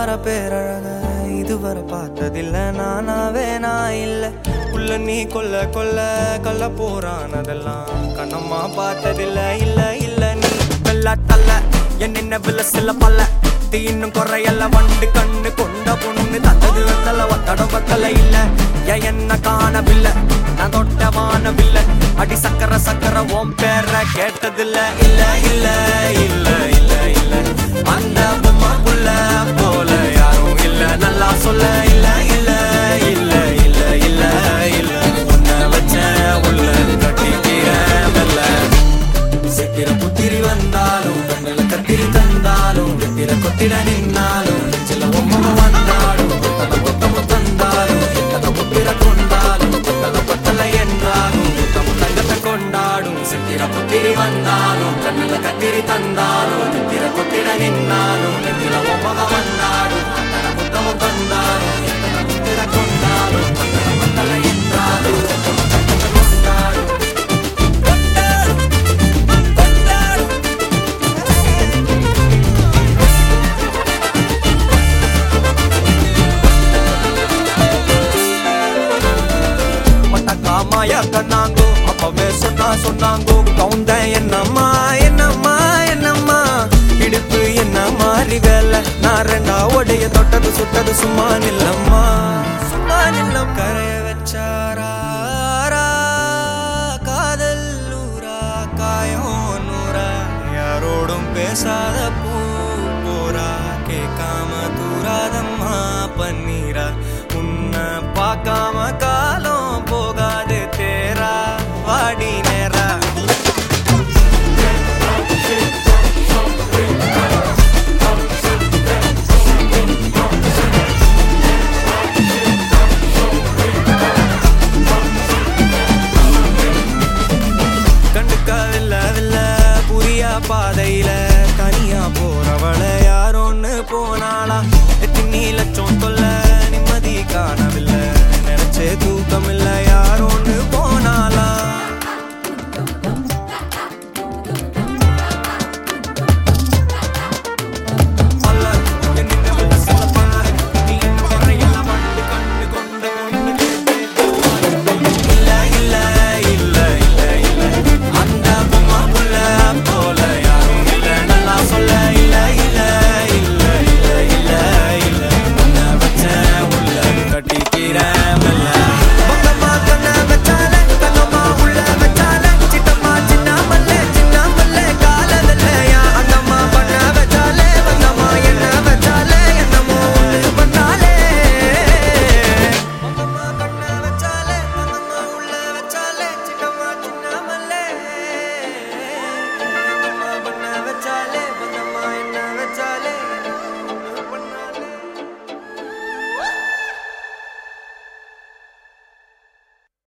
வர பேரழக இதுவரை பார்த்ததில்ல நானாவே நான் இல்ல உள்ள நீ கொல்ல கொல்ல கள்ள போறானதெல்லாம் கண்ணம்மா பார்த்ததில்ல இல்ல இல்ல நீ வெள்ள தள்ள என்ன வில்ல சில பல்ல இன்னும் குறையல்ல வண்டு கண்ணு கொண்ட பொண்ணு தந்தது வெத்தல ஒத்தடம் பத்தல இல்ல என்ன காணவில்லை நான் தொட்ட வானவில்லை அடி சக்கர சக்கர ஓம் பேர கேட்டதில்ல இல்ல இல்ல இல்ல இல்ல இல்ல அந்த பொம்மா புள்ள போல யாரும் இல்ல நல்லா சொல்ல இல்ல இல்ல இல்ல இல்ல இல்ல இல்ல உன்னை வச்ச உள்ள கட்டிக்கிற வெல்ல சித்திர புத்திரி வந்தாலும் கண்ணில கத்திரி தந்தாலும் வெத்திர கொத்திட நின்னாலும் சில ஒம்ம வந்தாலும் கொத்தல கொத்தமு தந்தாலும் எத்தனை புத்திர கொண்டாலும் கொத்தல கொத்தல என்றாலும் கொத்தமு தங்கத்தை கொண்டாடும் சித்திர புத்திரி வந்தாலும் கண்ணில கத்திரி தந்தாலும் வெத்திர கொத்திட நின்னாலும் சில ஒம்ம வந்தாலும் கொத்தல கொத்தமு தந்தாலும் எத்தனை புத்திர கொண்டாலும் கொத்தல கொத்தல என்றாலும் கொத்தமு தங்கத்தை கொண்டாடும் மாயா கண்ணாங்கோ அப்பவே சொன்னாங்கோ கவுந்த என்னம்மா என்னம்மா என்னம்மா இடுப்பு என்ன மாறி வேலை நான் ரெண்டா உடைய தொட்டது சுட்டது சும்மா நில்லம்மா சும்மா நில்லம் கரை